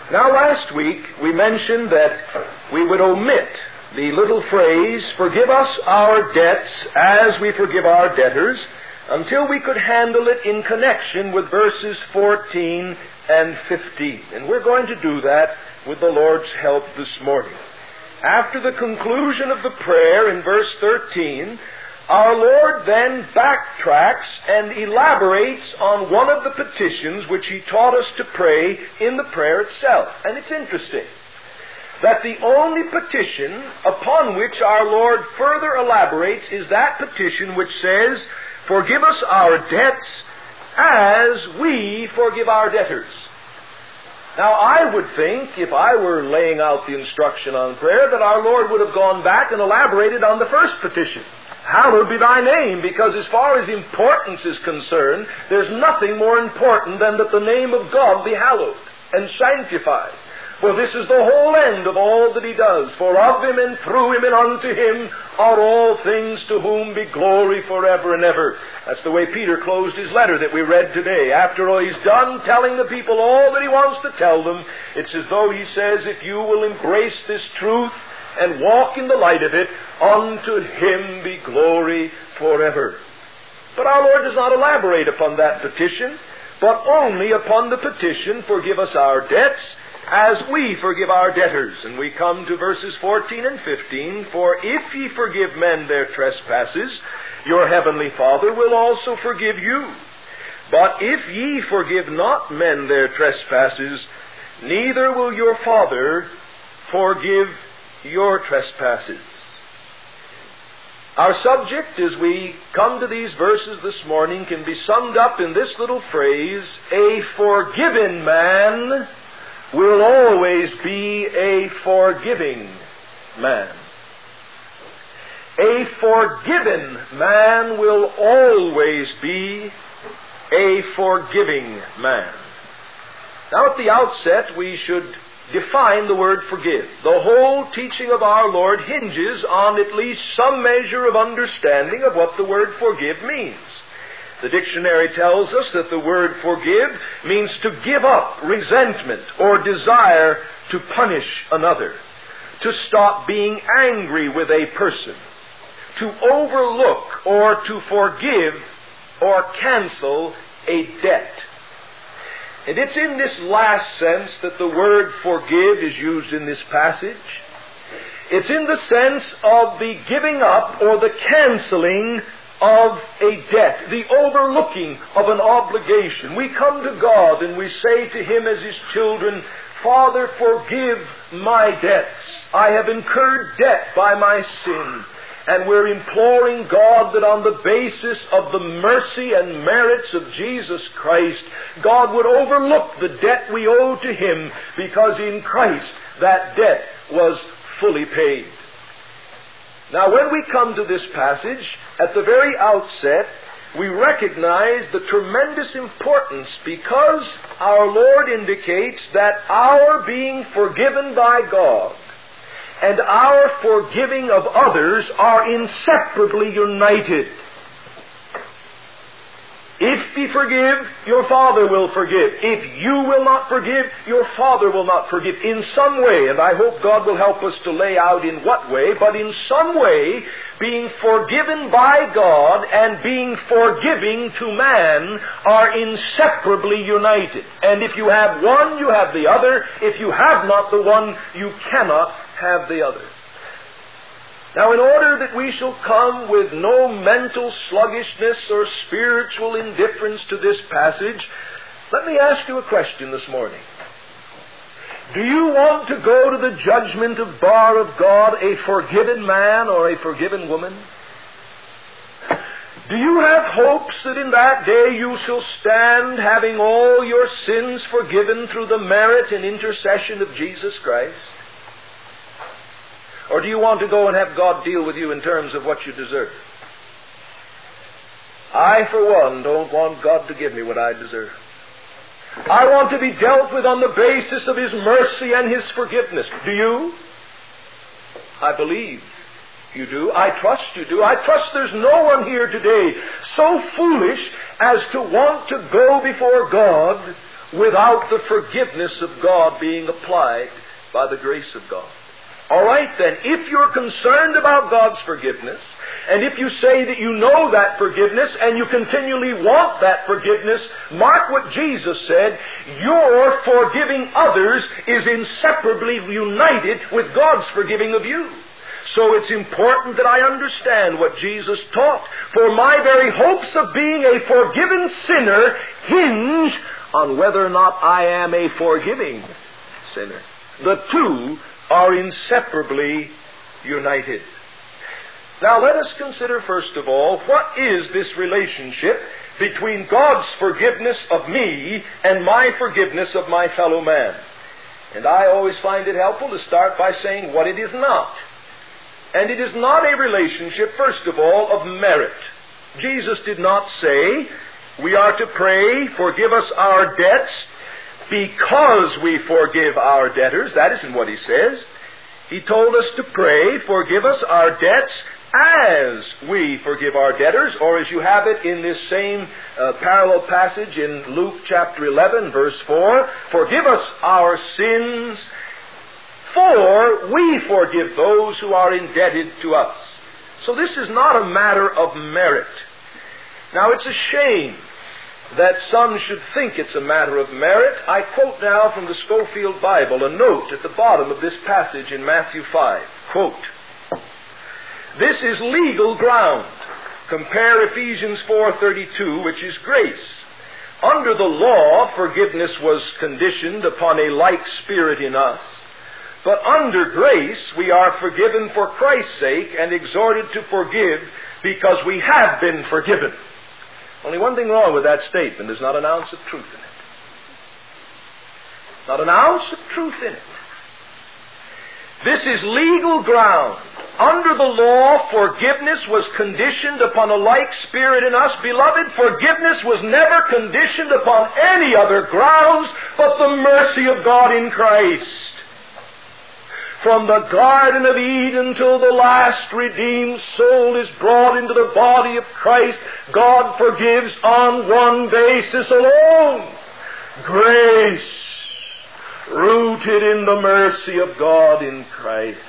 Now, last week we mentioned that we would omit the little phrase, forgive us our debts as we forgive our debtors, until we could handle it in connection with verses 14 and 15. And we're going to do that with the Lord's help this morning. After the conclusion of the prayer in verse 13, our Lord then backtracks and elaborates on one of the petitions which He taught us to pray in the prayer itself. And it's interesting that the only petition upon which our Lord further elaborates is that petition which says, forgive us our debts as we forgive our debtors. Now, I would think, if I were laying out the instruction on prayer, that our Lord would have gone back and elaborated on the first petition. Hallowed be thy name, because as far as importance is concerned, there's nothing more important than that the name of God be hallowed and sanctified. For this is the whole end of all that He does. For of Him and through Him and unto Him are all things, to whom be glory forever and ever. That's the way Peter closed his letter that we read today. After all he's done telling the people all that he wants to tell them, it's as though he says, if you will embrace this truth and walk in the light of it, unto Him be glory forever. But our Lord does not elaborate upon that petition, but only upon the petition, forgive us our debts, as we forgive our debtors. And we come to verses 14 and 15, for if ye forgive men their trespasses, your heavenly Father will also forgive you. But if ye forgive not men their trespasses, neither will your Father forgive your trespasses. Our subject, as we come to these verses this morning, can be summed up in this little phrase, a forgiven man will always be a forgiving man. A forgiven man will always be a forgiving man. Now, at the outset, we should define the word forgive. The whole teaching of our Lord hinges on at least some measure of understanding of what the word forgive means. The dictionary tells us that the word forgive means to give up resentment or desire to punish another, to stop being angry with a person, to overlook or to forgive or cancel a debt. And it's in this last sense that the word forgive is used in this passage. It's in the sense of the giving up or the canceling of a debt, the overlooking of an obligation. We come to God and we say to Him as His children, Father, forgive my debts. I have incurred debt by my sin. And we're imploring God that on the basis of the mercy and merits of Jesus Christ, God would overlook the debt we owe to Him, because in Christ that debt was fully paid. Now, when we come to this passage, at the very outset, we recognize the tremendous importance, because our Lord indicates that our being forgiven by God and our forgiving of others are inseparably united. If ye forgive, your Father will forgive. If you will not forgive, your Father will not forgive. In some way, and I hope God will help us to lay out in what way, but in some way, being forgiven by God and being forgiving to man are inseparably united. And if you have one, you have the other. If you have not the one, you cannot have the other. Now, in order that we shall come with no mental sluggishness or spiritual indifference to this passage, let me ask you a question this morning. Do you want to go to the judgment of bar of God a forgiven man or a forgiven woman? Do you have hopes that in that day you shall stand having all your sins forgiven through the merit and intercession of Jesus Christ? Or do you want to go and have God deal with you in terms of what you deserve? I, for one, don't want God to give me what I deserve. I want to be dealt with on the basis of His mercy and His forgiveness. Do you? I believe you do. I trust you do. I trust there's no one here today so foolish as to want to go before God without the forgiveness of God being applied by the grace of God. All right, then, if you're concerned about God's forgiveness, and if you say that you know that forgiveness and you continually want that forgiveness, mark what Jesus said, your forgiving others is inseparably united with God's forgiving of you. So it's important that I understand what Jesus taught, for my very hopes of being a forgiven sinner hinge on whether or not I am a forgiving sinner. The two are inseparably united. Now let us consider first of all, what is this relationship between God's forgiveness of me and my forgiveness of my fellow man? And I always find it helpful to start by saying what it is not. And it is not a relationship, first of all, of merit. Jesus did not say, we are to pray, forgive us our debts, because we forgive our debtors. That isn't what he says. He told us to pray, forgive us our debts as we forgive our debtors, or as you have it in this same parallel passage in Luke chapter 11, verse 4, forgive us our sins, for we forgive those who are indebted to us. So this is not a matter of merit. Now it's a shame that some should think it's a matter of merit. I quote now from the Scofield Bible a note at the bottom of this passage in Matthew 5. Quote, this is legal ground. Compare Ephesians 4:32, which is grace. Under the law, forgiveness was conditioned upon a like spirit in us. But under grace, we are forgiven for Christ's sake and exhorted to forgive because we have been forgiven. Only one thing wrong with that statement. There's not an ounce of truth in it. Not an ounce of truth in it. This is legal ground. Under the law, forgiveness was conditioned upon a like spirit in us. Beloved, forgiveness was never conditioned upon any other grounds but the mercy of God in Christ. From the Garden of Eden till the last redeemed soul is brought into the body of Christ, God forgives on one basis alone. Grace, rooted in the mercy of God in Christ.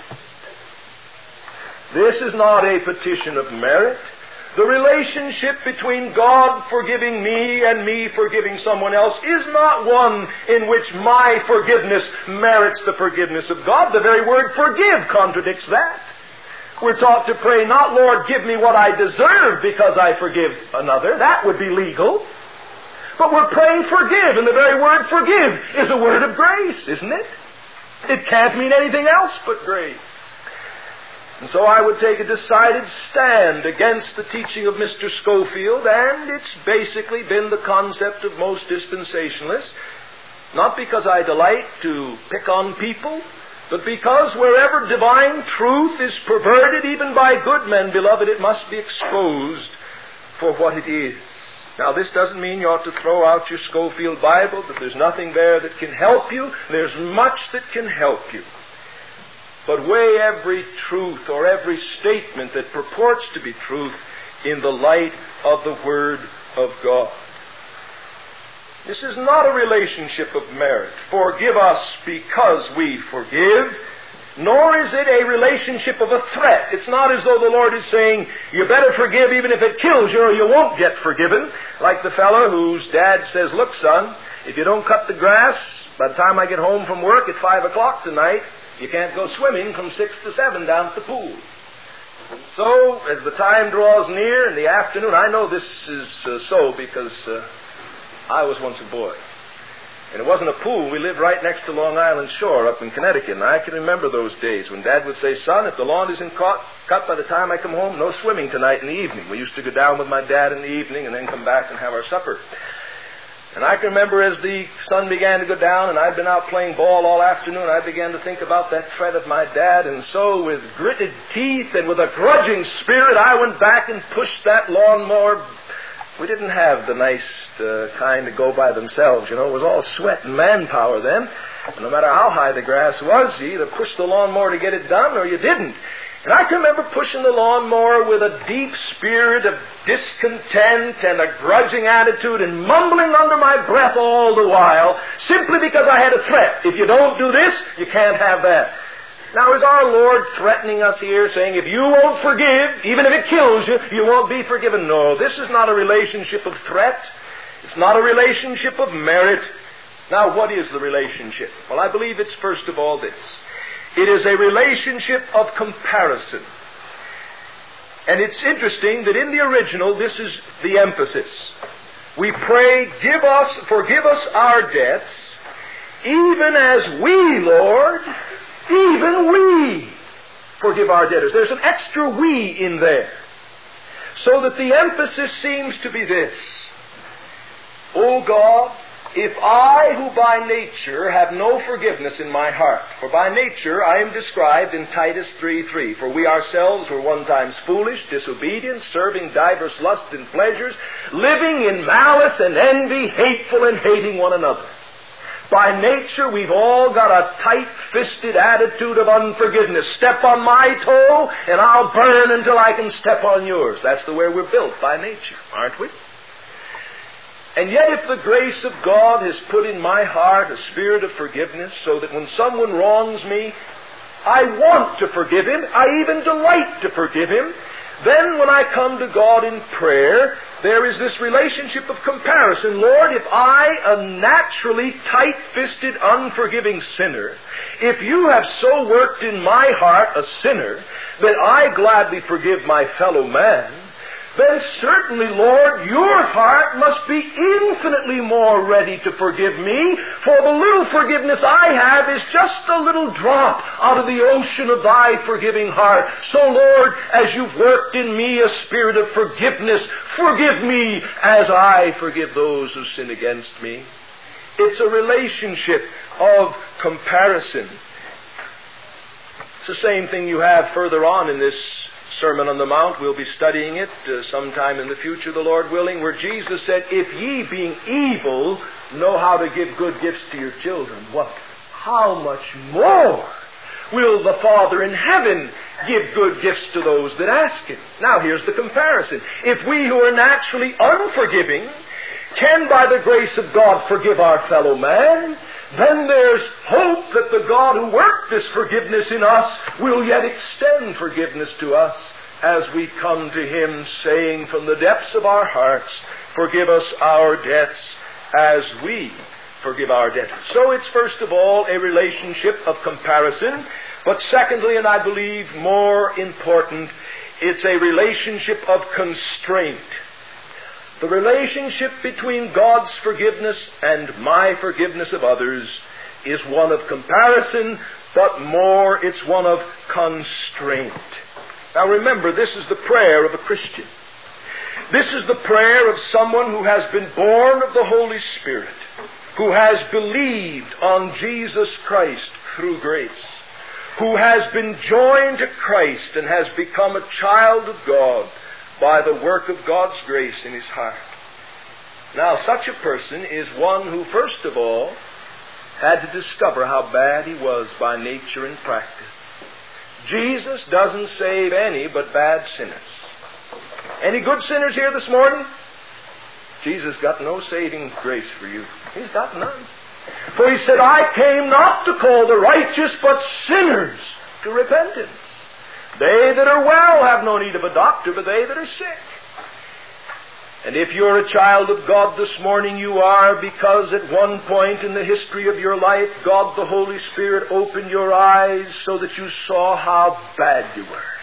This is not a petition of merit. The relationship between God forgiving me and me forgiving someone else is not one in which my forgiveness merits the forgiveness of God. The very word forgive contradicts that. We're taught to pray, not, Lord, give me what I deserve because I forgive another. That would be legal. But we're praying forgive, and the very word forgive is a word of grace, isn't it? It can't mean anything else but grace. And so I would take a decided stand against the teaching of Mr. Scofield, and it's basically been the concept of most dispensationalists, not because I delight to pick on people, but because wherever divine truth is perverted, even by good men, beloved, it must be exposed for what it is. Now, this doesn't mean you ought to throw out your Scofield Bible, that there's nothing there that can help you. There's much that can help you. But weigh every truth or every statement that purports to be truth in the light of the Word of God. This is not a relationship of merit. Forgive us because we forgive. Nor is it a relationship of a threat. It's not as though the Lord is saying, you better forgive even if it kills you or you won't get forgiven. Like the fellow whose dad says, look, son, if you don't cut the grass by the time I get home from work at 5 o'clock tonight, you can't go swimming from 6 to 7 down at the pool. So, as the time draws near in the afternoon, I know this is so because I was once a boy. And it wasn't a pool. We lived right next to Long Island Shore up in Connecticut. And I can remember those days when Dad would say, son, if the lawn isn't cut by the time I come home, no swimming tonight in the evening. We used to go down with my dad in the evening and then come back and have our supper. And I can remember as the sun began to go down and I'd been out playing ball all afternoon, I began to think about that threat of my dad. And so with gritted teeth and with a grudging spirit, I went back and pushed that lawnmower. We didn't have the nice kind to go by themselves, you know. It was all sweat and manpower then. And no matter how high the grass was, you either pushed the lawnmower to get it done or you didn't. And I can remember pushing the lawnmower with a deep spirit of discontent and a grudging attitude and mumbling under my breath all the while, simply because I had a threat. If you don't do this, you can't have that. Now, is our Lord threatening us here, saying, if you won't forgive, even if it kills you, you won't be forgiven? No, this is not a relationship of threat. It's not a relationship of merit. Now, what is the relationship? Well, I believe it's first of all this. It is a relationship of comparison. And it's interesting that in the original, this is the emphasis. We pray, forgive us our debts, even as we, Lord, even we forgive our debtors. There's an extra we in there. So that the emphasis seems to be this. O God, if I, who by nature have no forgiveness in my heart, for by nature I am described in Titus 3:3, for we ourselves were one time foolish, disobedient, serving divers lusts and pleasures, living in malice and envy, hateful and hating one another. By nature, we've all got a tight-fisted attitude of unforgiveness. Step on my toe, and I'll burn until I can step on yours. That's the way we're built by nature, aren't we? And yet, if the grace of God has put in my heart a spirit of forgiveness, so that when someone wrongs me, I want to forgive him, I even delight to forgive him, then when I come to God in prayer, there is this relationship of comparison. Lord, if I, a naturally tight-fisted, unforgiving sinner, if you have so worked in my heart a sinner that I gladly forgive my fellow man, then certainly, Lord, your heart must be infinitely more ready to forgive me, for the little forgiveness I have is just a little drop out of the ocean of thy forgiving heart. So, Lord, as you've worked in me a spirit of forgiveness, forgive me as I forgive those who sin against me. It's a relationship of comparison. It's the same thing you have further on in this Sermon on the Mount. We'll be studying it sometime in the future, the Lord willing, where Jesus said, if ye, being evil, know how to give good gifts to your children, what? How much more will the Father in heaven give good gifts to those that ask Him? Now, here's the comparison. If we who are naturally unforgiving can, by the grace of God, forgive our fellow man, then there's hope that the God who worked this forgiveness in us will yet extend forgiveness to us as we come to Him, saying from the depths of our hearts, forgive us our debts as we forgive our debtors. So it's first of all a relationship of comparison, but secondly, and I believe more important, it's a relationship of constraint. The relationship between God's forgiveness and my forgiveness of others is one of comparison, but more, it's one of constraint. Now remember, this is the prayer of a Christian. This is the prayer of someone who has been born of the Holy Spirit, who has believed on Jesus Christ through grace, who has been joined to Christ and has become a child of God by the work of God's grace in his heart. Now, such a person is one who, first of all, had to discover how bad he was by nature and practice. Jesus doesn't save any but bad sinners. Any good sinners here this morning? Jesus got no saving grace for you. He's got none. For He said, I came not to call the righteous, but sinners to repentance. They that are well have no need of a doctor, but they that are sick. And if you're a child of God this morning, you are, because at one point in the history of your life, God the Holy Spirit opened your eyes so that you saw how bad you were.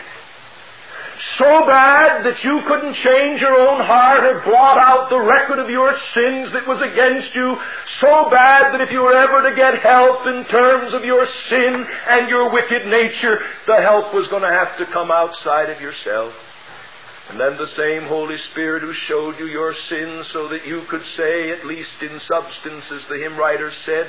So bad that you couldn't change your own heart or blot out the record of your sins that was against you. So bad that if you were ever to get help in terms of your sin and your wicked nature, the help was going to have to come outside of yourself. And then the same Holy Spirit who showed you your sins so that you could say, at least in substance, as the hymn writer said,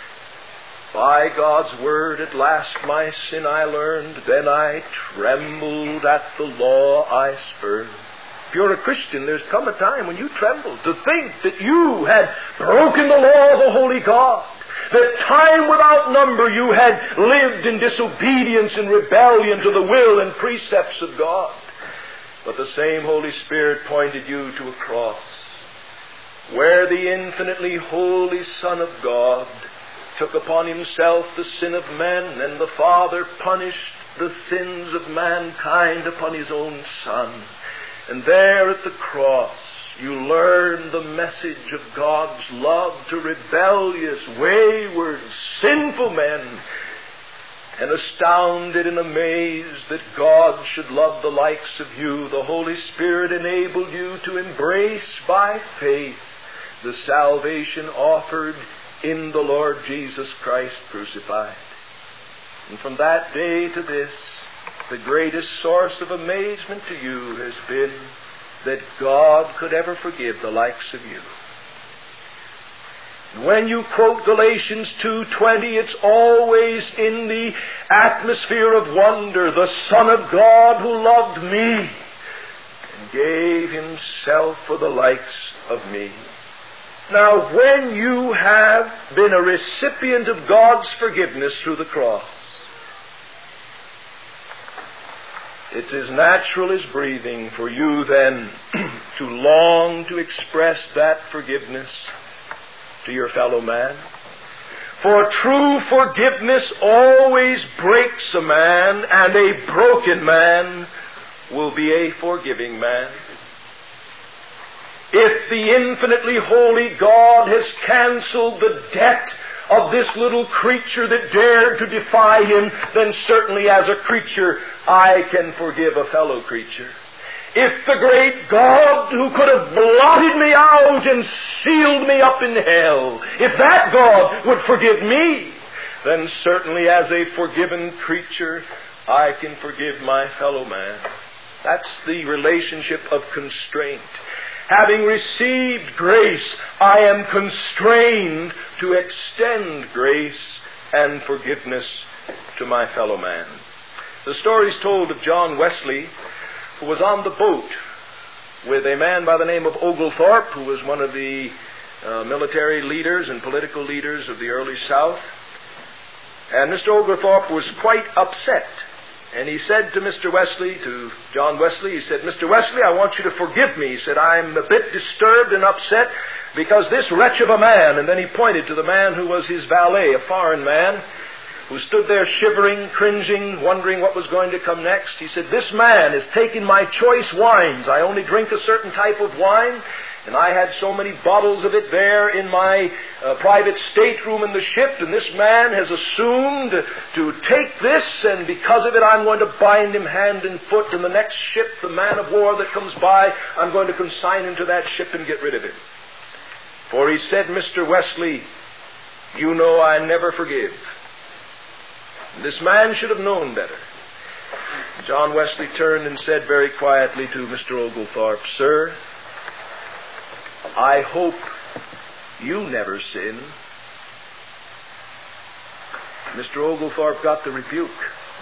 by God's word at last my sin I learned, then I trembled at the law I spurned. If you're a Christian, there's come a time when you tremble to think that you had broken the law of the holy God, that time without number you had lived in disobedience and rebellion to the will and precepts of God. But the same Holy Spirit pointed you to a cross, where the infinitely holy Son of God took upon himself the sin of men, and the Father punished the sins of mankind upon his own Son. And there at the cross, you learn the message of God's love to rebellious, wayward, sinful men, and astounded and amazed that God should love the likes of you, the Holy Spirit enabled you to embrace by faith the salvation offered in the Lord Jesus Christ crucified. And from that day to this, the greatest source of amazement to you has been that God could ever forgive the likes of you. When you quote Galatians 2:20, it's always in the atmosphere of wonder. The Son of God who loved me and gave himself for the likes of me. Now, when you have been a recipient of God's forgiveness through the cross, it's as natural as breathing for you then to long to express that forgiveness to your fellow man. For true forgiveness always breaks a man, and a broken man will be a forgiving man. If the infinitely holy God has canceled the debt of this little creature that dared to defy him, then certainly as a creature I can forgive a fellow creature. If the great God who could have blotted me out and sealed me up in hell, if that God would forgive me, then certainly as a forgiven creature I can forgive my fellow man. That's the relationship of constraint. Having received grace, I am constrained to extend grace and forgiveness to my fellow man. The story is told of John Wesley, who was on the boat with a man by the name of Oglethorpe, who was one of the military leaders and political leaders of the early South. And Mr. Oglethorpe was quite upset. And he said to Mr. Wesley, to John Wesley, he said, "Mr. Wesley, I want you to forgive me." He said, "I'm a bit disturbed and upset because this wretch of a man," and then he pointed to the man who was his valet, a foreign man, who stood there shivering, cringing, wondering what was going to come next. He said, "This man has taken my choice wines. I only drink a certain type of wine, and I had so many bottles of it there in my private stateroom in the ship, and this man has assumed to take this, and because of it I'm going to bind him hand and foot, and the next ship, the man of war that comes by, I'm going to consign him to that ship and get rid of him. For," he said, "Mr. Wesley, you know I never forgive. This man should have known better." John Wesley turned and said very quietly to Mr. Oglethorpe, "Sir, I hope you never sin." Mr. Oglethorpe got the rebuke.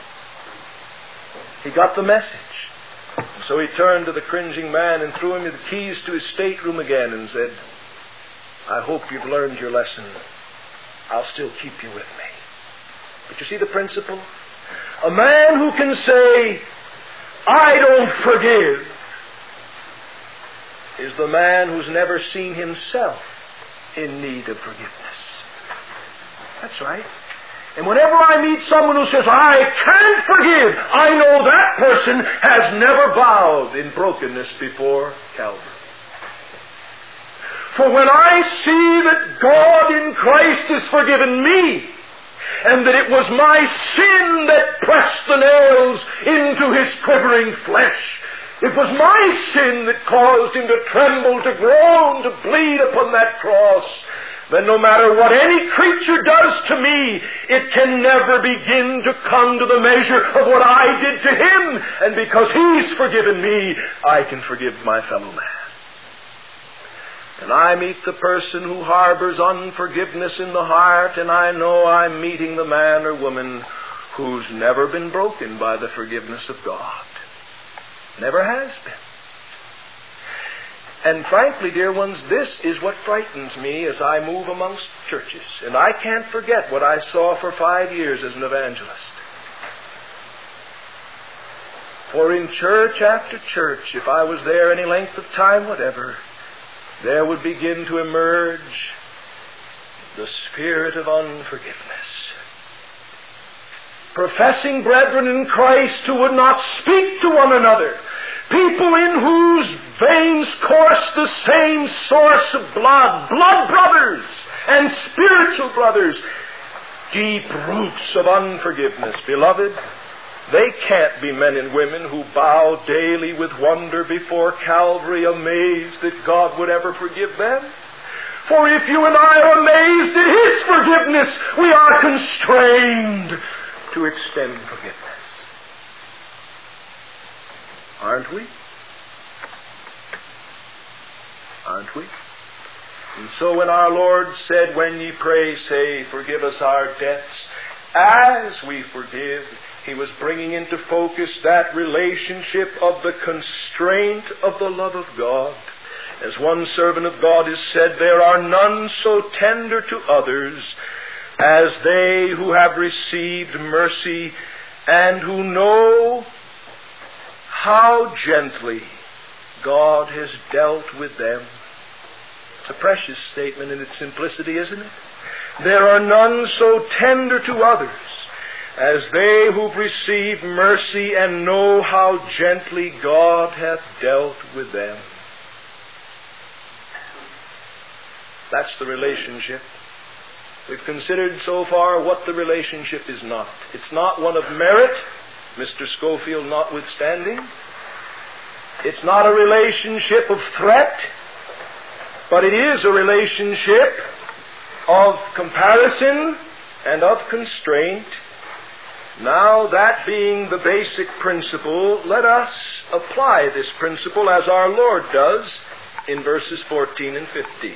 He got the message. So he turned to the cringing man and threw him the keys to his stateroom again and said, "I hope you've learned your lesson. I'll still keep you with me." But you see the principle? A man who can say, "I don't forgive," is the man who's never seen himself in need of forgiveness. That's right. And whenever I meet someone who says, "I can't forgive," I know that person has never bowed in brokenness before Calvary. For when I see that God in Christ has forgiven me, and that it was my sin that pressed the nails into his quivering flesh, it was my sin that caused him to tremble, to groan, to bleed upon that cross, then no matter what any creature does to me, it can never begin to come to the measure of what I did to him. And because he's forgiven me, I can forgive my fellow man. And I meet the person who harbors unforgiveness in the heart, and I know I'm meeting the man or woman who's never been broken by the forgiveness of God. Never has been. And frankly, dear ones, this is what frightens me as I move amongst churches. And I can't forget what I saw for 5 years as an evangelist. For in church after church, if I was there any length of time whatever, there would begin to emerge the spirit of unforgiveness. Professing brethren in Christ who would not speak to one another. People in whose veins course the same source of blood. Blood brothers and spiritual brothers. Deep roots of unforgiveness. Beloved, they can't be men and women who bow daily with wonder before Calvary, amazed that God would ever forgive them. For if you and I are amazed at His forgiveness, we are constrained to extend forgiveness. Aren't we? Aren't we? And so when our Lord said, when ye pray, say, forgive us our debts, as we forgive, He was bringing into focus that relationship of the constraint of the love of God. As one servant of God has said, there are none so tender to others as they who have received mercy and who know how gently God has dealt with them. It's a precious statement in its simplicity, isn't it? There are none so tender to others as they who've received mercy and know how gently God hath dealt with them. That's the relationship. We've considered so far what the relationship is not. It's not one of merit, Mr. Schofield notwithstanding. It's not a relationship of threat, but it is a relationship of comparison and of constraint. Now, that being the basic principle, let us apply this principle as our Lord does in verses 14 and 15.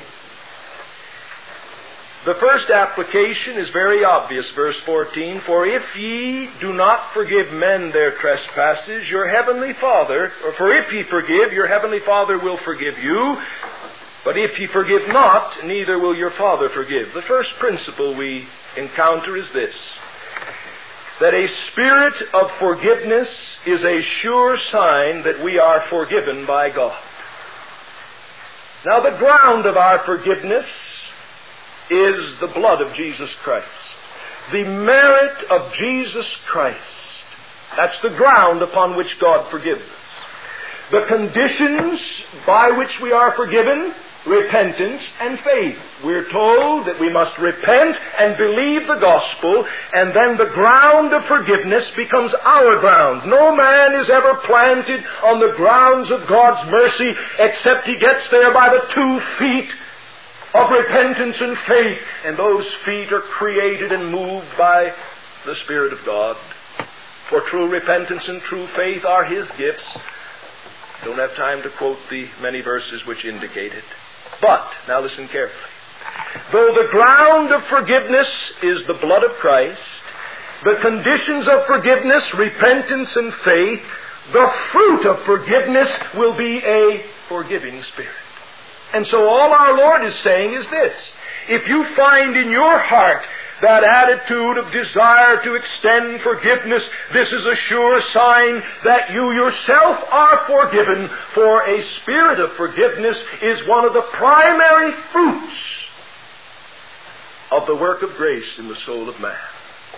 The first application is very obvious, verse 14. For if ye do not forgive men their trespasses, your heavenly Father, or for if ye forgive, your heavenly Father will forgive you. But if ye forgive not, neither will your Father forgive. The first principle we encounter is this: that a spirit of forgiveness is a sure sign that we are forgiven by God. Now, the ground of our forgiveness is the blood of Jesus Christ. The merit of Jesus Christ. That's the ground upon which God forgives us. The conditions by which we are forgiven: repentance and faith. We're told that we must repent and believe the gospel, and then the ground of forgiveness becomes our ground. No man is ever planted on the grounds of God's mercy except he gets there by the 2 feet of repentance and faith, and those feet are created and moved by the Spirit of God. For true repentance and true faith are His gifts. Don't have time to quote the many verses which indicate it. But, now listen carefully. Though the ground of forgiveness is the blood of Christ, the conditions of forgiveness, repentance and faith, the fruit of forgiveness will be a forgiving spirit. And so all our Lord is saying is this: if you find in your heart that attitude of desire to extend forgiveness, this is a sure sign that you yourself are forgiven, for a spirit of forgiveness is one of the primary fruits of the work of grace in the soul of man.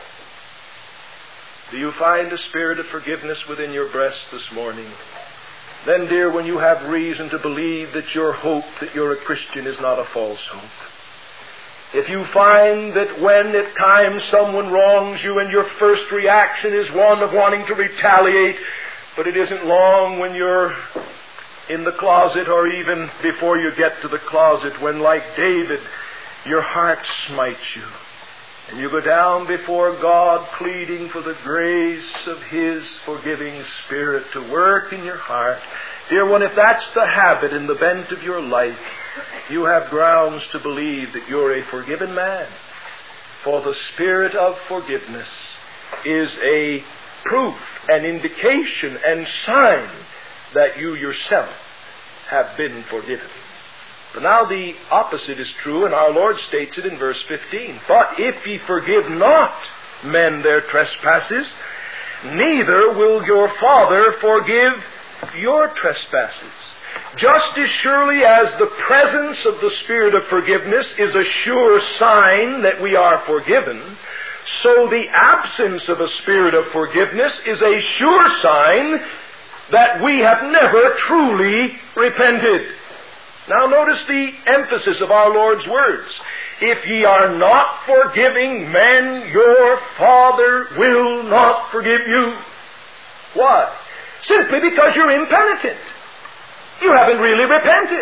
Do you find a spirit of forgiveness within your breast this morning? Then, dear, when you have reason to believe that your hope that you're a Christian is not a false hope, if you find that when at times someone wrongs you and your first reaction is one of wanting to retaliate, but it isn't long when you're in the closet, or even before you get to the closet, when, like David, your heart smites you, and you go down before God pleading for the grace of His forgiving Spirit to work in your heart. Dear one, if that's the habit and the bent of your life, you have grounds to believe that you're a forgiven man. For the spirit of forgiveness is a proof, an indication, and sign that you yourself have been forgiven. But now the opposite is true, and our Lord states it in verse 15. But if ye forgive not men their trespasses, neither will your Father forgive your trespasses. Just as surely as the presence of the Spirit of forgiveness is a sure sign that we are forgiven, so the absence of a spirit of forgiveness is a sure sign that we have never truly repented. Now notice the emphasis of our Lord's words. If ye are not forgiving men, your Father will not forgive you. Why? Simply because you're impenitent. You haven't really repented.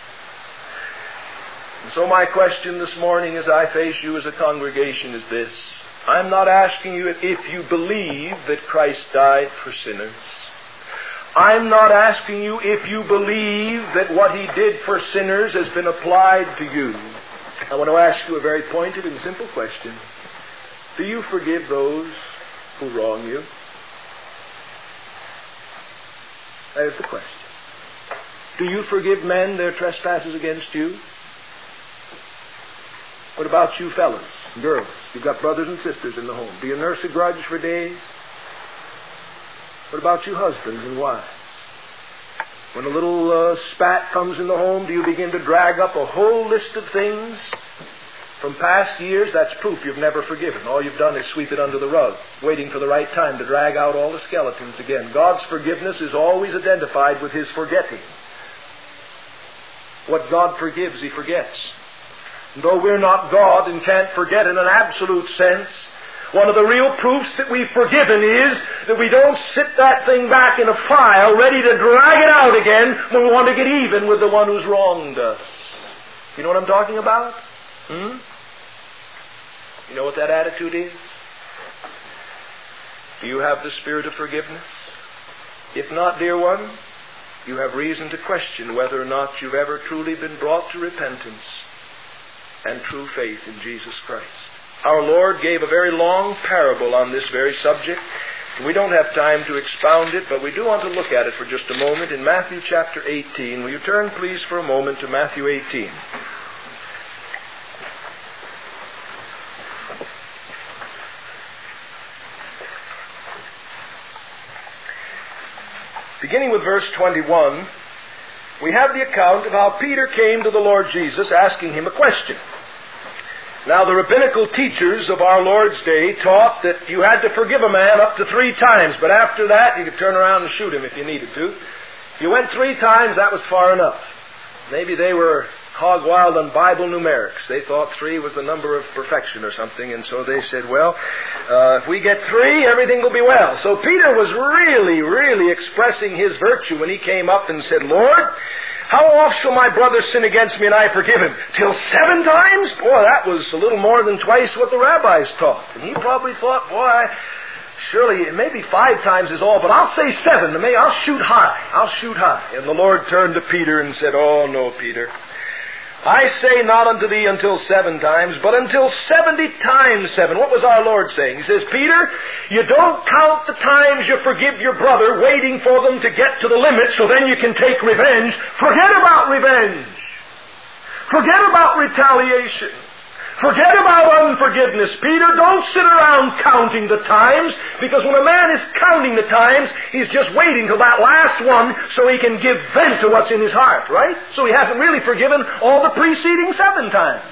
And so my question this morning as I face you as a congregation is this. I'm not asking you if you believe that Christ died for sinners. I'm not asking you if you believe that what He did for sinners has been applied to you. I want to ask you a very pointed and simple question. Do you forgive those who wrong you? There's the question. Do you forgive men their trespasses against you? What about you fellas, girls? You've got brothers and sisters in the home. Do you nurse a grudge for days? What about you husbands and wives? When a little spat comes in the home, do you begin to drag up a whole list of things from past years? That's proof you've never forgiven. All you've done is sweep it under the rug, waiting for the right time to drag out all the skeletons again. God's forgiveness is always identified with His forgetting. What God forgives, He forgets. And though we're not God and can't forget in an absolute sense, one of the real proofs that we've forgiven is that we don't sit that thing back in a file ready to drag it out again when we want to get even with the one who's wronged us. You know what I'm talking about? You know what that attitude is? Do you have the spirit of forgiveness? If not, dear one, you have reason to question whether or not you've ever truly been brought to repentance and true faith in Jesus Christ. Our Lord gave a very long parable on this very subject. We don't have time to expound it, but we do want to look at it for just a moment in Matthew chapter 18. Will you turn, please, for a moment to Matthew 18? Beginning with verse 21, we have the account of how Peter came to the Lord Jesus asking Him a question. Now, the rabbinical teachers of our Lord's day taught that you had to forgive a man up to 3 times, but after that, you could turn around and shoot him if you needed to. If you went 3 times, that was far enough. Maybe they were hog wild on Bible numerics. They thought 3 was the number of perfection or something, and so they said, well, if we get 3, everything will be well. So Peter was really expressing his virtue when he came up and said, Lord, how oft shall my brother sin against me and I forgive him? Till 7 times? Boy, that was a little more than twice what the rabbis taught. And he probably thought, boy, surely maybe 5 times is all, but I'll say 7. I'll shoot high. And the Lord turned to Peter and said, oh, no, Peter. I say not unto thee until 7 times, but until 70 times 7. What was our Lord saying? He says, Peter, you don't count the times you forgive your brother, waiting for them to get to the limit so then you can take revenge. Forget about revenge. Forget about retaliation. Forget about unforgiveness. Peter, don't sit around counting the times, because when a man is counting the times, he's just waiting till that last one so he can give vent to what's in his heart, right? So he hasn't really forgiven all the preceding 7 times.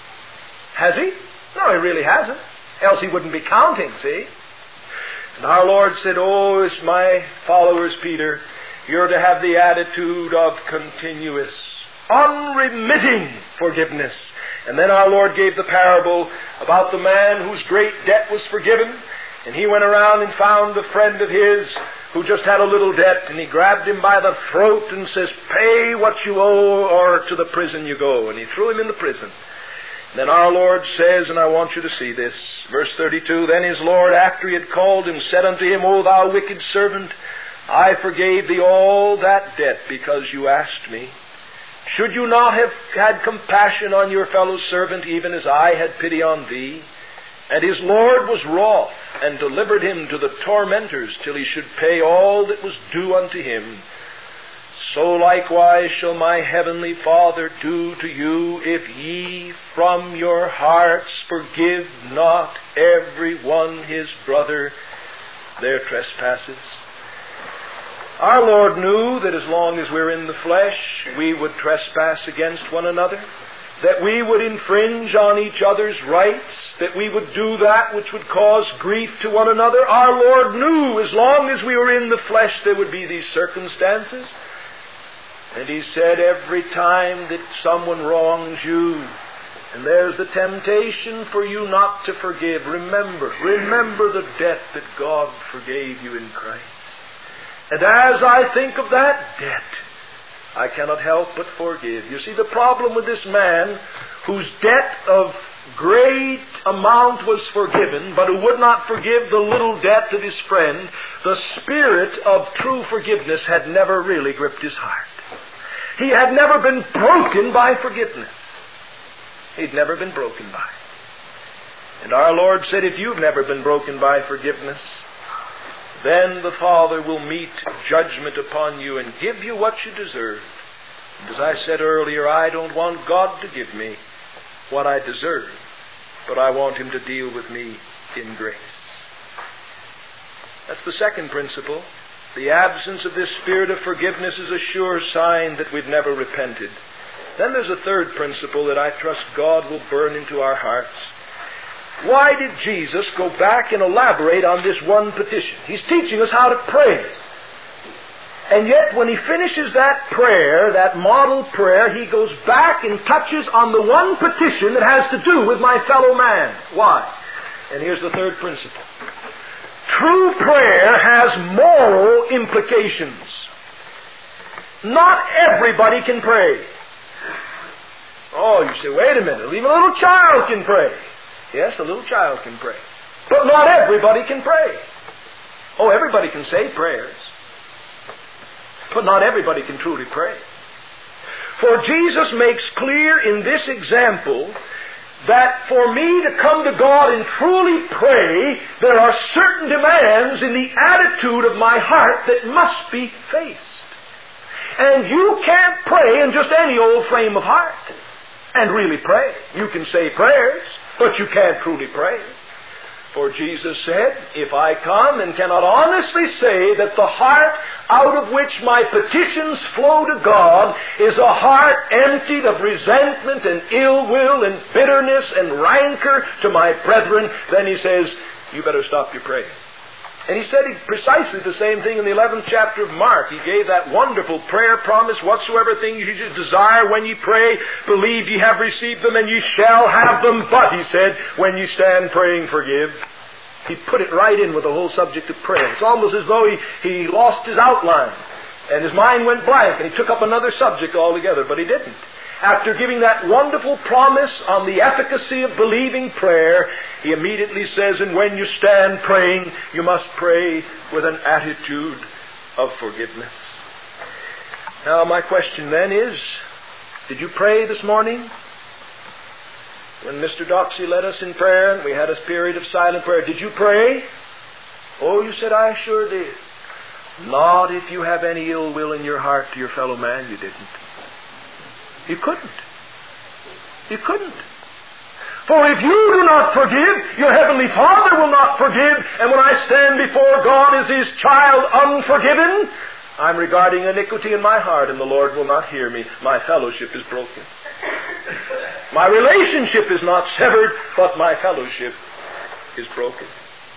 Has he? No, he really hasn't. Else he wouldn't be counting, see? And our Lord said, oh, it's my followers, Peter, you're to have the attitude of continuous, unremitting forgiveness. And then our Lord gave the parable about the man whose great debt was forgiven. And he went around and found a friend of his who just had a little debt. And he grabbed him by the throat and says, pay what you owe or to the prison you go. And he threw him in the prison. And then our Lord says, and I want you to see this, verse 32, then his Lord, after he had called him, said unto him, O thou wicked servant, I forgave thee all that debt because you asked me. Should you not have had compassion on your fellow servant, even as I had pity on thee? And his Lord was wroth, and delivered him to the tormentors, till he should pay all that was due unto him. so likewise shall my heavenly Father do to you, if ye from your hearts forgive not every one his brother their trespasses. Our Lord knew that as long as we're in the flesh, we would trespass against one another, that we would infringe on each other's rights, that we would do that which would cause grief to one another. Our Lord knew as long as we were in the flesh there would be these circumstances. And He said, every time that someone wrongs you, and there's the temptation for you not to forgive, remember the debt that God forgave you in Christ. And as I think of that debt, I cannot help but forgive. You see, the problem with this man, whose debt of great amount was forgiven, but who would not forgive the little debt of his friend, the spirit of true forgiveness had never really gripped his heart. He had never been broken by forgiveness. He'd never been broken by it. And our Lord said, if you've never been broken by forgiveness, then the Father will meet judgment upon you and give you what you deserve. And as I said earlier, I don't want God to give me what I deserve, but I want Him to deal with me in grace. That's the second principle. The absence of this spirit of forgiveness is a sure sign that we've never repented. Then there's a third principle that I trust God will burn into our hearts. Why did Jesus go back and elaborate on this one petition? He's teaching us how to pray. And yet when He finishes that prayer, that model prayer, He goes back and touches on the one petition that has to do with my fellow man. Why? And here's the third principle. True prayer has moral implications. Not everybody can pray. Oh, you say, wait a minute, even a little child can pray. Yes, a little child can pray. But not everybody can pray. Oh, everybody can say prayers. But not everybody can truly pray. For Jesus makes clear in this example that for me to come to God and truly pray, there are certain demands in the attitude of my heart that must be faced. And you can't pray in just any old frame of heart and really pray. You can say prayers, but you can't truly pray. For Jesus said, if I come and cannot honestly say that the heart out of which my petitions flow to God is a heart emptied of resentment and ill will and bitterness and rancor to my brethren, then He says, you better stop your praying. And He said precisely the same thing in the 11th chapter of Mark. He gave that wonderful prayer promise, whatsoever things you desire when you pray, believe ye have received them and ye shall have them. But, He said, when you stand praying, forgive. He put it right in with the whole subject of prayer. It's almost as though he lost his outline and his mind went blank and he took up another subject altogether, but he didn't. After giving that wonderful promise on the efficacy of believing prayer, He immediately says, and when you stand praying, you must pray with an attitude of forgiveness. Now, my question then is, did you pray this morning? When Mr. Doxey led us in prayer and we had a period of silent prayer, did you pray? Oh, you said, I sure did. Not if you have any ill will in your heart to your fellow man, you didn't. You couldn't. You couldn't. For if you do not forgive, your heavenly Father will not forgive. And when I stand before God as His child unforgiven, I'm regarding iniquity in my heart and the Lord will not hear me. My fellowship is broken. My relationship is not severed, but my fellowship is broken.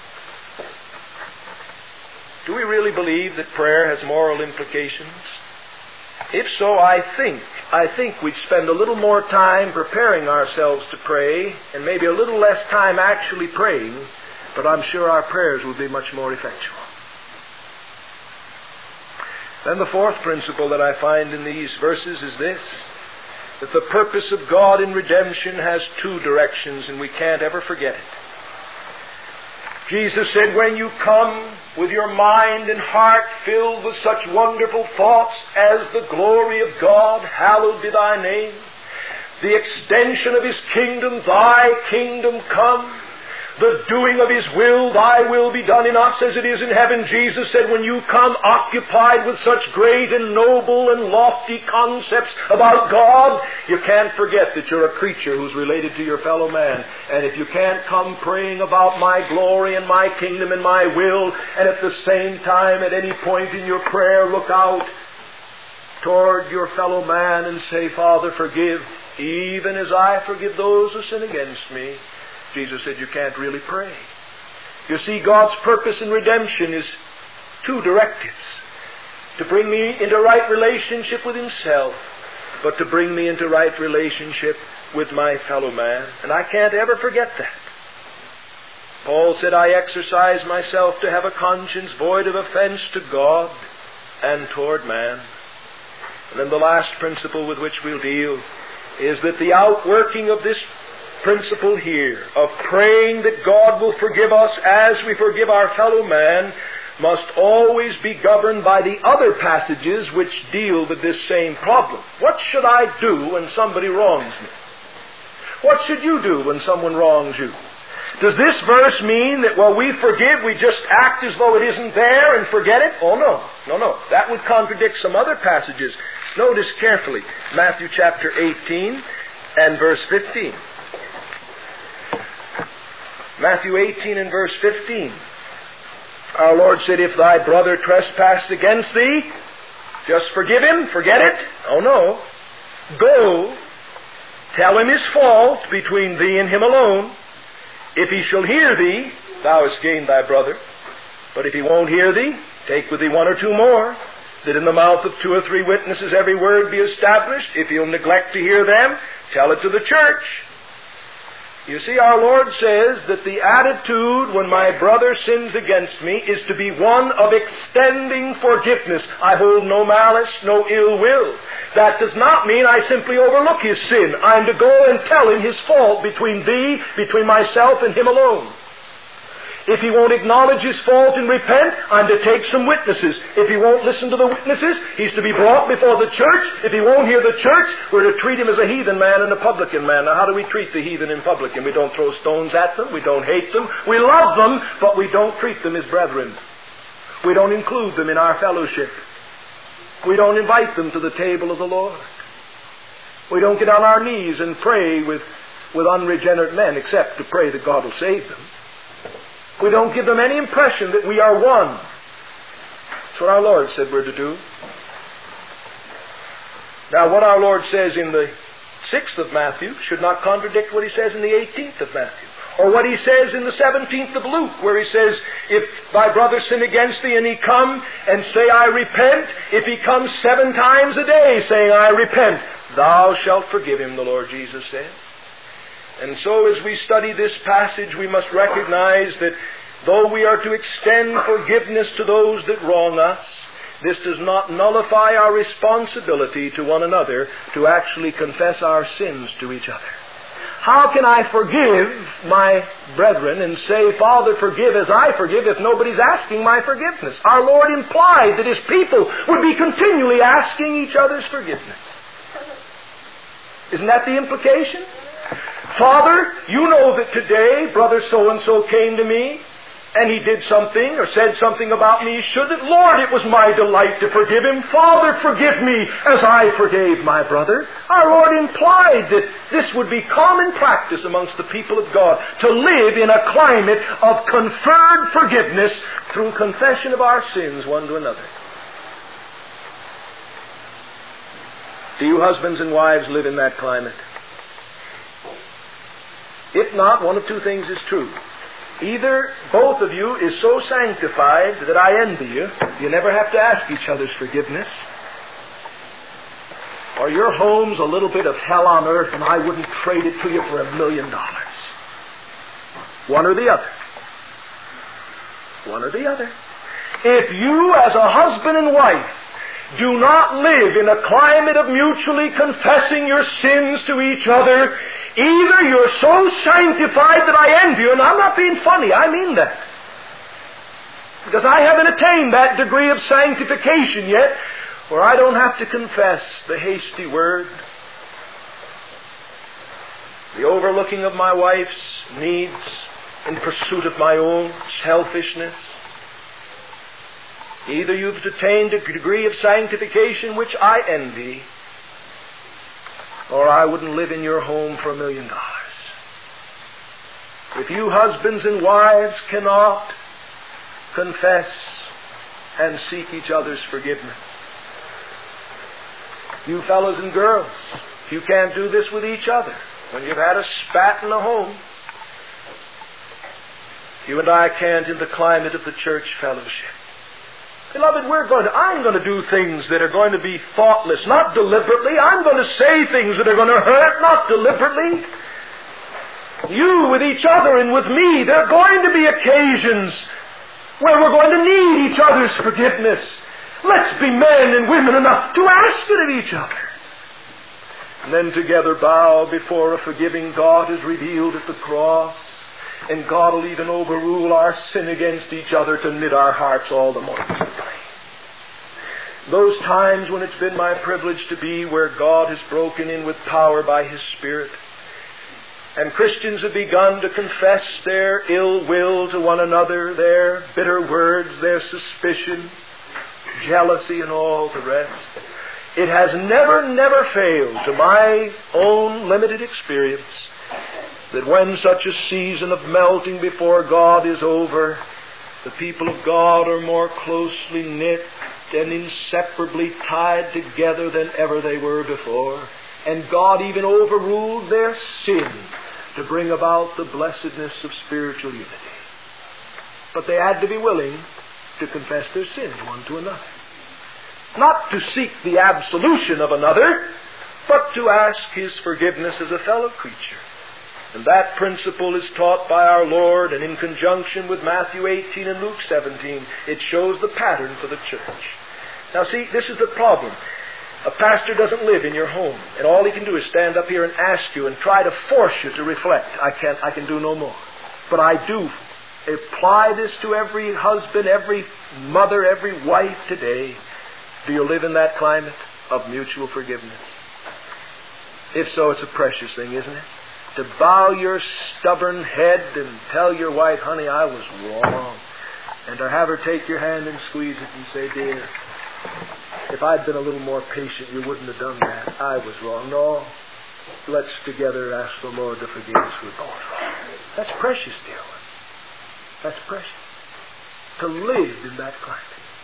Do we really believe that prayer has moral implications? If so, I think we'd spend a little more time preparing ourselves to pray and maybe a little less time actually praying, but I'm sure our prayers would be much more effectual. Then the fourth principle that I find in these verses is this, that the purpose of God in redemption has two directions and we can't ever forget it. Jesus said, when you come with your mind and heart filled with such wonderful thoughts as the glory of God, hallowed be thy name, the extension of His kingdom, thy kingdom come, the doing of His will, Thy will be done in us as it is in heaven. Jesus said, when you come occupied with such great and noble and lofty concepts about God, you can't forget that you're a creature who's related to your fellow man. And if you can't come praying about my glory and my kingdom and my will, and at the same time at any point in your prayer look out toward your fellow man and say, Father, forgive, even as I forgive those who sin against me, Jesus said, you can't really pray. You see, God's purpose in redemption is two directives. To bring me into right relationship with Himself, but to bring me into right relationship with my fellow man. And I can't ever forget that. Paul said, I exercise myself to have a conscience void of offense to God and toward man. And then the last principle with which we'll deal is that the outworking of this principle here of praying that God will forgive us as we forgive our fellow man must always be governed by the other passages which deal with this same problem. What should I do when somebody wrongs me? What should you do when someone wrongs you? Does this verse mean that while we forgive, we just act as though it isn't there and forget it? Oh, no. That would contradict some other passages. Notice carefully, Matthew chapter 18 and verse 15. Matthew 18 and verse 15. Our Lord said, if thy brother trespass against thee, just forgive him, forget it. Oh, no. Go, tell him his fault between thee and him alone. If he shall hear thee, thou hast gained thy brother. But if he won't hear thee, take with thee one or two more, that in the mouth of 2 or 3 witnesses every word be established. If he'll neglect to hear them, tell it to the church. You see, our Lord says that the attitude when my brother sins against me is to be one of extending forgiveness. I hold no malice, no ill will. That does not mean I simply overlook his sin. I'm to go and tell him his fault between thee, between myself and him alone. If he won't acknowledge his fault and repent, I'm to take some witnesses. If he won't listen to the witnesses, he's to be brought before the church. If he won't hear the church, we're to treat him as a heathen man and a publican man. Now, how do we treat the heathen and publican? We don't throw stones at them. We don't hate them. We love them, but we don't treat them as brethren. We don't include them in our fellowship. We don't invite them to the table of the Lord. We don't get on our knees and pray with unregenerate men, except to pray that God will save them. We don't give them any impression that we are one. That's what our Lord said we're to do. Now, what our Lord says in the 6th of Matthew should not contradict what He says in the 18th of Matthew. Or what He says in the 17th of Luke, where He says, if thy brother sin against thee and he come and say, I repent, if he comes 7 times a day saying, I repent, thou shalt forgive him, the Lord Jesus said. And so as we study this passage, we must recognize that though we are to extend forgiveness to those that wrong us, this does not nullify our responsibility to one another to actually confess our sins to each other. How can I forgive my brethren and say, Father, forgive as I forgive, if nobody's asking my forgiveness? Our Lord implied that His people would be continually asking each other's forgiveness. Isn't that the implication? Father, you know that today brother so-and-so came to me and he did something or said something about me. Should it? Lord, it was my delight to forgive him. Father, forgive me as I forgave my brother. Our Lord implied that this would be common practice amongst the people of God, to live in a climate of conferred forgiveness through confession of our sins one to another. Do you husbands and wives live in that climate? If not, one of 2 things is true. Either both of you is so sanctified that I envy you, you never have to ask each other's forgiveness. Or your home's a little bit of hell on earth and I wouldn't trade it to you for $1 million. One or the other. One or the other. If you as a husband and wife do not live in a climate of mutually confessing your sins to each other, either you're so sanctified that I envy you, and I'm not being funny, I mean that. Because I haven't attained that degree of sanctification yet, where I don't have to confess the hasty word, the overlooking of my wife's needs, in pursuit of my own selfishness. Either you've attained a degree of sanctification which I envy, or I wouldn't live in your home for $1 million. If you husbands and wives cannot confess and seek each other's forgiveness, you fellows and girls, if you can't do this with each other, when you've had a spat in the home, you and I can't in the climate of the church fellowship. Beloved, I'm going to do things that are going to be thoughtless, not deliberately. I'm going to say things that are going to hurt, not deliberately. You with each other and with me, there are going to be occasions where we're going to need each other's forgiveness. Let's be men and women enough to ask it of each other. And then together bow before a forgiving God as revealed at the cross. And God will even overrule our sin against each other to knit our hearts all the more deeply. Those times when it's been my privilege to be where God has broken in with power by His Spirit, and Christians have begun to confess their ill will to one another, their bitter words, their suspicion, jealousy, and all the rest, it has never failed, to my own limited experience, that when such a season of melting before God is over, the people of God are more closely knit and inseparably tied together than ever they were before. And God even overruled their sin to bring about the blessedness of spiritual unity. But they had to be willing to confess their sins one to another. Not to seek the absolution of another, but to ask His forgiveness as a fellow creature. And that principle is taught by our Lord, and in conjunction with Matthew 18 and Luke 17, it shows the pattern for the church. Now see, this is the problem. A pastor doesn't live in your home, and all he can do is stand up here and ask you and try to force you to reflect. I can do no more. But I do apply this to every husband, every mother, every wife today. Do you live in that climate of mutual forgiveness? If so, it's a precious thing, isn't it? To bow your stubborn head and tell your wife, honey, I was wrong. And to have her take your hand and squeeze it and say, dear, if I'd been a little more patient, you wouldn't have done that. I was wrong. No, let's together ask the Lord to forgive us. We're both wrong. That's precious, dear one. That's precious. To live in that climate.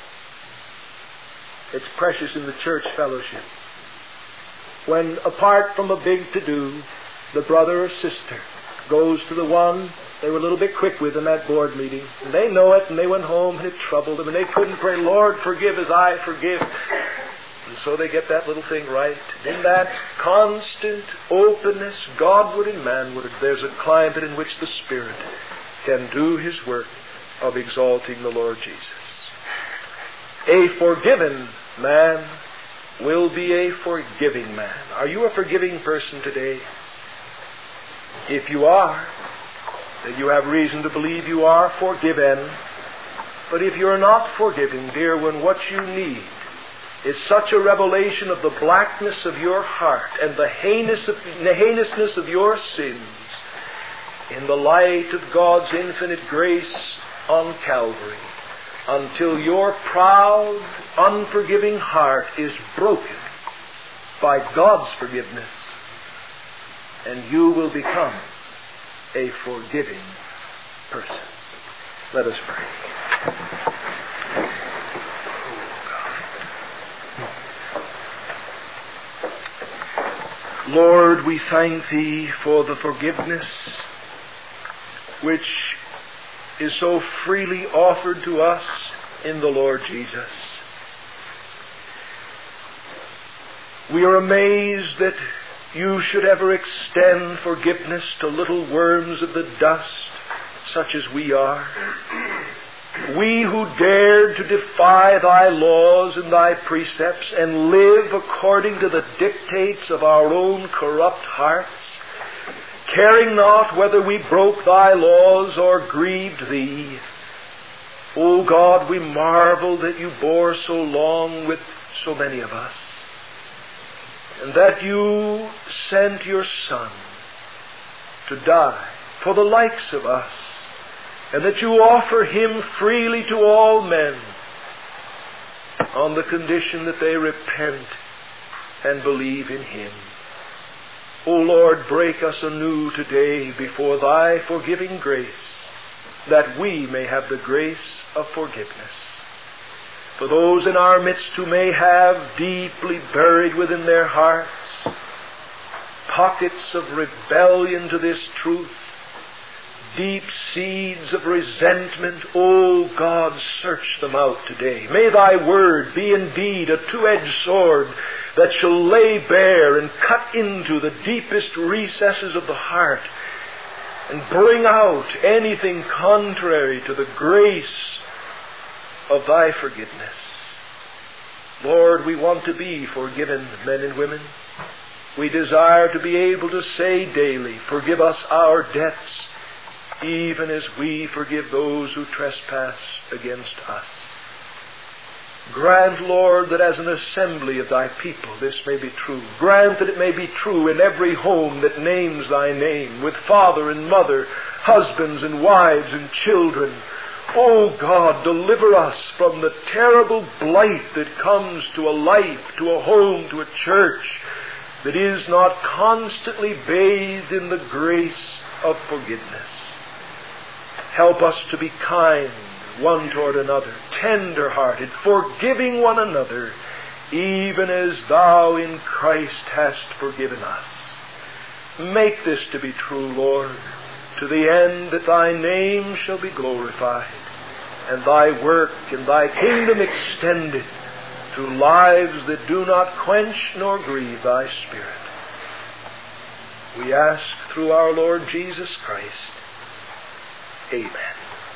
It's precious in the church fellowship. When, apart from a big to-do, the brother or sister goes to the one they were a little bit quick with in that board meeting, and they know it, and they went home, and it troubled them, and they couldn't pray, Lord, forgive as I forgive. And so they get that little thing right. In that constant openness, Godward and manward, there's a climate in which the Spirit can do His work of exalting the Lord Jesus. A forgiven man will be a forgiving man. Are you a forgiving person today? If you are, then you have reason to believe you are forgiven. But if you're not forgiving, dear one, what you need is such a revelation of the blackness of your heart and the heinousness of your sins in the light of God's infinite grace on Calvary, until your proud, unforgiving heart is broken by God's forgiveness, and you will become a forgiving person. Let us pray. Lord, we thank Thee for the forgiveness which is so freely offered to us in the Lord Jesus. We are amazed that You should ever extend forgiveness to little worms of the dust, such as we are. We who dared to defy Thy laws and Thy precepts and live according to the dictates of our own corrupt hearts, caring not whether we broke Thy laws or grieved Thee. O God, we marvel that You bore so long with so many of us, and that You sent Your Son to die for the likes of us, and that you offer Him freely to all men on the condition that they repent and believe in Him. O Lord, break us anew today before Thy forgiving grace, that we may have the grace of forgiveness. For those in our midst who may have deeply buried within their hearts pockets of rebellion to this truth, deep seeds of resentment, O God, search them out today. May Thy Word be indeed a two-edged sword that shall lay bare and cut into the deepest recesses of the heart and bring out anything contrary to the grace of Thy forgiveness. Lord, we want to be forgiven men and women. We desire to be able to say daily, forgive us our debts, even as we forgive those who trespass against us. Grant, Lord, that as an assembly of Thy people this may be true. Grant that it may be true in every home that names Thy name, with father and mother, husbands and wives and children. O God, deliver us from the terrible blight that comes to a life, to a home, to a church that is not constantly bathed in the grace of forgiveness. Help us to be kind one toward another, tender-hearted, forgiving one another, even as Thou in Christ hast forgiven us. Make this to be true, Lord, to the end that Thy name shall be glorified, and Thy work and Thy kingdom extended through lives that do not quench nor grieve Thy Spirit. We ask through our Lord Jesus Christ. Amen.